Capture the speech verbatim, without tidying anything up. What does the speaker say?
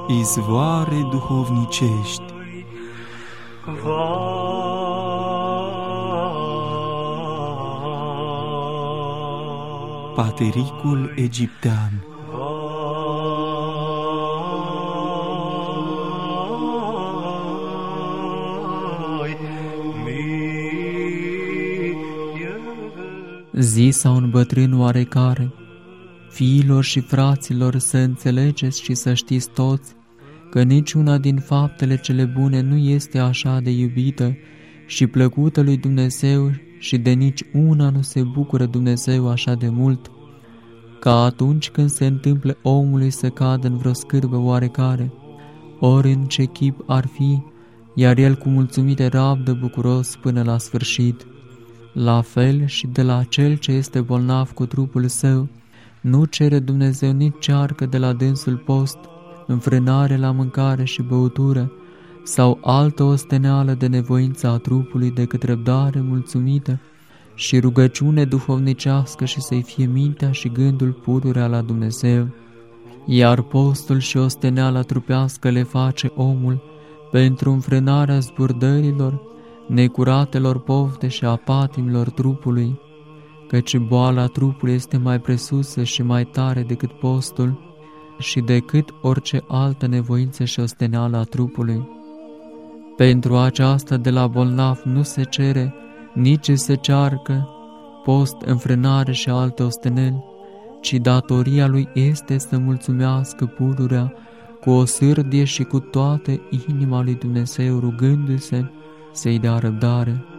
izvoare duhovnicești. Patericul egiptean. Zisa un bătrân oarecare: fiilor și fraților, să înțelegeți și să știți toți că niciuna din faptele cele bune nu este așa de iubită și plăcută lui Dumnezeu și de nici una nu se bucură Dumnezeu așa de mult ca atunci când se întâmplă omului să cadă în vreo scârbă oarecare, ori în ce chip ar fi, iar el cu mulțumire rabdă bucuros până la sfârșit. La fel și de la cel ce este bolnav cu trupul său, nu cere Dumnezeu nici cearcă de la dânsul post, înfrânare la mâncare și băutură, sau altă osteneală de nevoință a trupului, decât răbdare mulțumită și rugăciune duhovnicească, și să-i fie mintea și gândul pururea la Dumnezeu. Iar postul și osteneala trupească le face omul pentru înfrânarea zburdărilor, necuratelor pofte și a patimilor trupului, căci boala trupului este mai presusă și mai tare decât postul și decât orice altă nevoință și osteneală a trupului. Pentru aceasta de la bolnav nu se cere, nici se cearcă post, înfrânare și alte osteneli, ci datoria lui este să mulțumească pururea cu o sârdie și cu toată inima lui Dumnezeu, rugându-se să-i dea răbdare.